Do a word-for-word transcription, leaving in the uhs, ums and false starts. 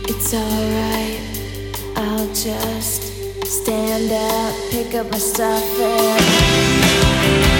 It's alright, I'll just stand up, pick up my stuff and